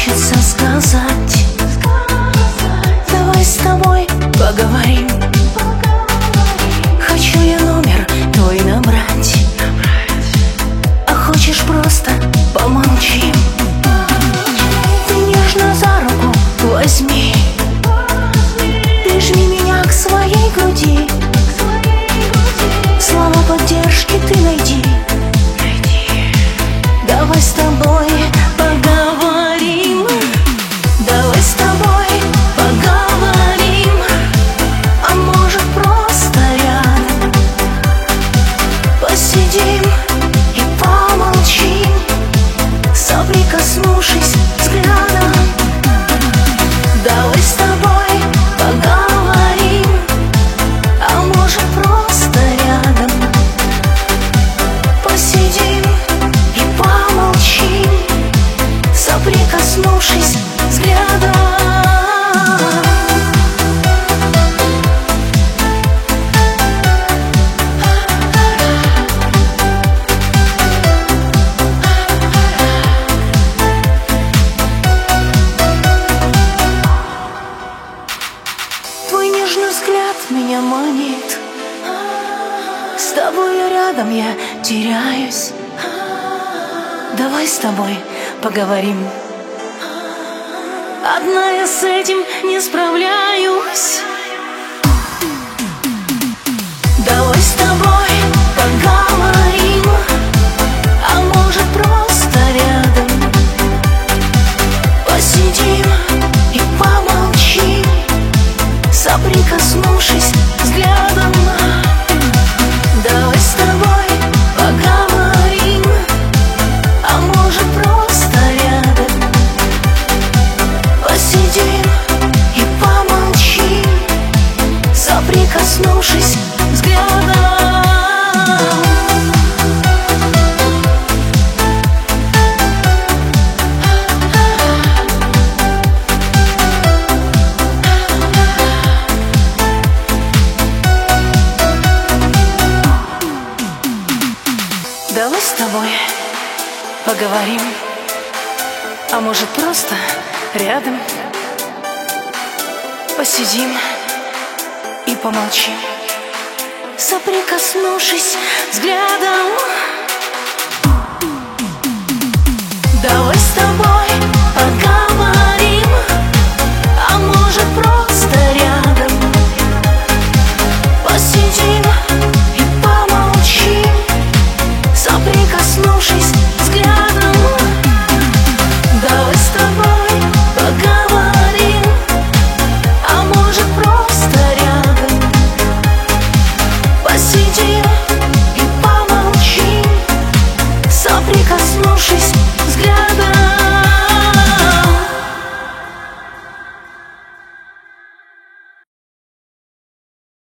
хочется сказать: давай с тобой поговорим. Хочу я номер твой набрать, а хочешь просто помолчим. Ты нежно за руку возьми, прижми меня к своей груди. Слова поддержки ты найди. Давай с тобой поговорим. Давай с тобой поговорим. А может просто рядом посидим и помолчим, соприкоснувшись взглядом. Давай с тобой поговорим. А может просто рядом посидим и помолчим, соприкоснувшись взглядом. Твой нежный взгляд меня манит, с тобой рядом я теряюсь. Давай с тобой поговорим. Одна я с этим не справляюсь. Давай с тобой поговорим. А может просто рядом посидим и помолчим, соприкоснувшись взглядом. Давай с тобой поговорим. А может просто рядом посидим и помолчим, соприкоснувшись взглядом. Давай с тобой поговорим. А может просто рядом посидим и помолчим, соприкоснувшись взглядом.